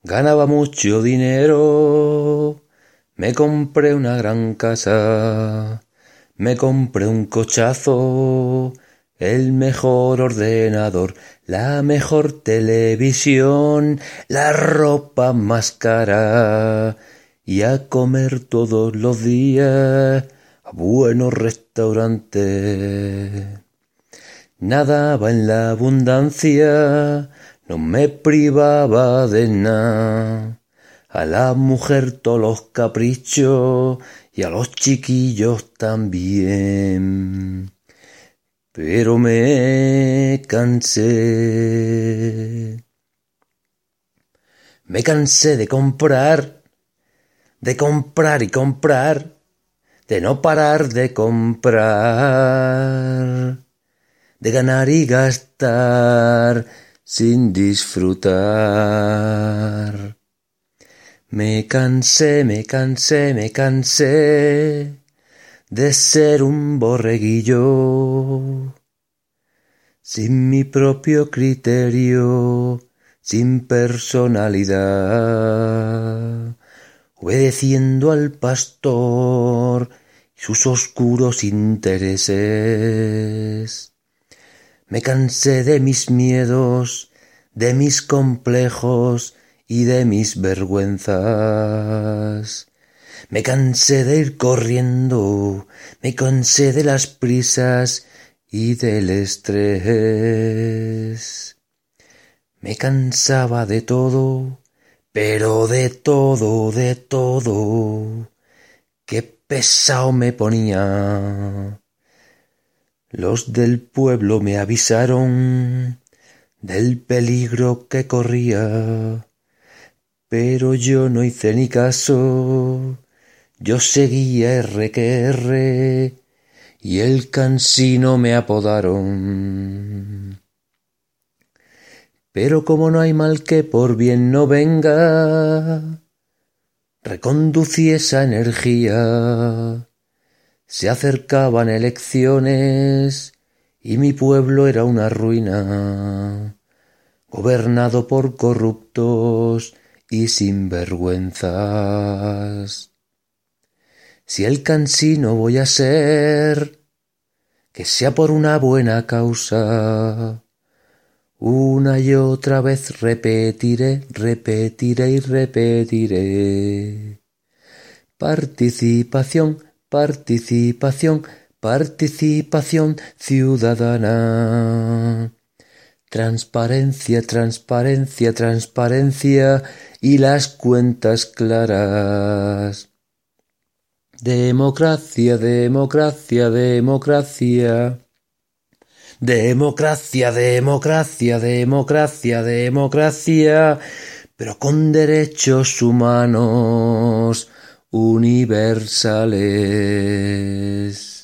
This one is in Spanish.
Ganaba mucho dinero, me compré una gran casa, me compré un cochazo, el mejor ordenador, la mejor televisión, la ropa más cara y a comer todos los días a buenos restaurantes. Nadaba en la abundancia, no me privaba de nada. A la mujer todos los caprichos y a los chiquillos también. Pero me cansé. Me cansé de comprar y comprar, de no parar de comprar, de ganar y gastar sin disfrutar. Me cansé de ser un borreguillo, sin mi propio criterio, sin personalidad, obedeciendo al pastor y sus oscuros intereses. Me cansé de mis miedos, de mis complejos y de mis vergüenzas. Me cansé de ir corriendo, me cansé de las prisas y del estrés. Me cansaba de todo, pero de todo. Qué pesado me ponía. Los del pueblo me avisaron del peligro que corría, pero yo no hice ni caso, yo seguía R que R y el cansino me apodaron. Pero como no hay mal que por bien no venga, reconducí esa energía. Se acercaban elecciones y mi pueblo era una ruina, gobernado por corruptos y sinvergüenzas. Si el cansino voy a ser, que sea por una buena causa. Una y otra vez repetiré y repetiré. Participación ciudadana. Transparencia y las cuentas claras. Democracia. Pero con derechos humanos universales.